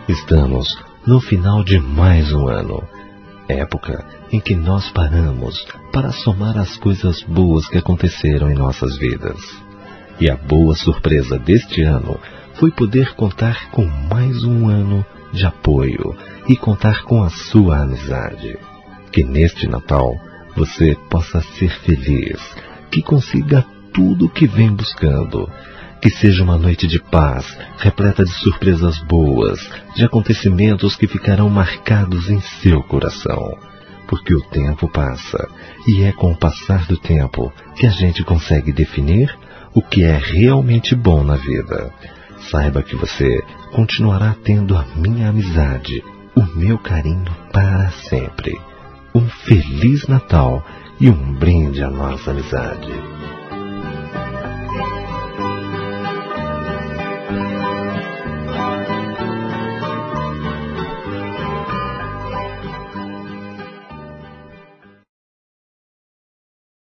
Estamos no final de mais um ano, época em que nós paramos para somar as coisas boas que aconteceram em nossas vidas. E a boa surpresa deste ano foi poder contar com mais um ano de apoio e contar com a sua amizade. Que neste Natal você possa ser feliz, que consiga tudo o que vem buscando. Que seja uma noite de paz, repleta de surpresas boas, de acontecimentos que ficarão marcados em seu coração. Porque o tempo passa, e é com o passar do tempo que a gente consegue definir o que é realmente bom na vida. Saiba que você continuará tendo a minha amizade, o meu carinho para sempre. Um Feliz Natal e um brinde à nossa amizade.